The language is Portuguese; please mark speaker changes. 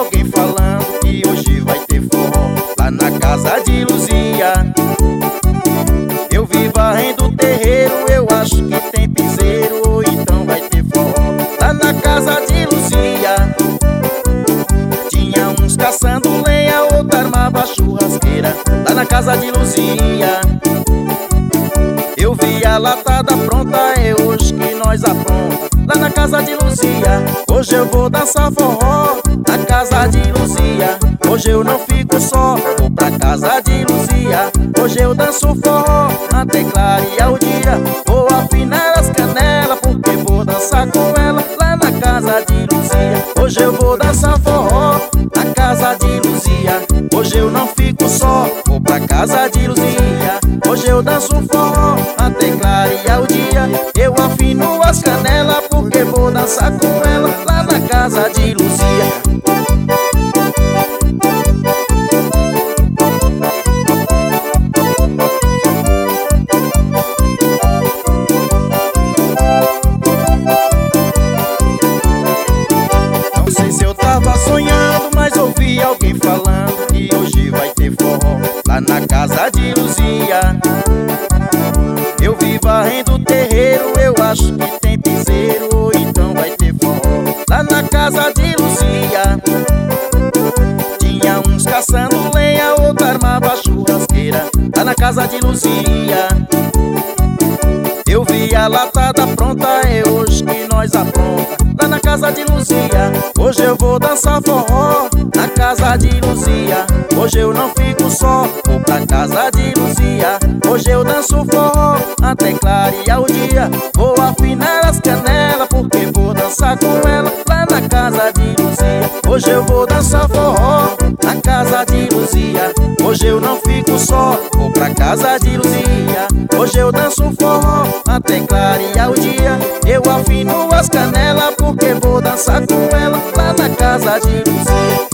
Speaker 1: alguém falando que hoje vai ter forró lá na casa de Luzia. Eu vi varrendo o terreiro, eu acho que tem piseiro, ou então vai ter forró lá na casa de Luzia. Tinha uns caçando lenha, outro armava churrasqueira lá na casa de Luzia. Eu vi a latada pronta, é hoje que nós apronta lá na casa de Luzia. Hoje eu vou dançar forró na casa de Luzia. Hoje eu não fico só, vou pra casa de Luzia. Hoje eu danço forró até clarear o dia. Vou afinar as canelas porque vou dançar com ela lá na casa de Luzia. Hoje eu vou dançar forró na casa de Luzia. Hoje eu não fico só, vou pra casa de Luzia. Hoje eu danço forró até clarear o dia. Eu afino as canelas porque vou dançar com ela lá na casa de Luzia. Não sei se eu tava sonhando, mas ouvi alguém falando que hoje vai ter forró lá na casa de Luzia. Eu vi varrendo o terreiro, eu acho que tem piseiro, ou então vai ter forró lá na casa de Luzia. Tinha uns caçando lenha, outro armava churrasqueira lá na casa de Luzia. Eu vi a latada pronta, é hoje que nós apronta lá na casa de Luzia. Hoje eu vou dançar forró na casa de Luzia. Hoje eu não fico só, vou pra casa de Luzia. Hoje eu danço forró até clarear o dia. Vou afinar as canelas porque vou dançar com ela lá na casa de Luzia. Hoje eu vou dançar forró na casa de Luzia. Hoje eu não fico só, vou pra casa de Luzia. Hoje eu danço forró até clarear o dia. Eu afino as canelas porque vou dançar com ela lá na casa de Luzia.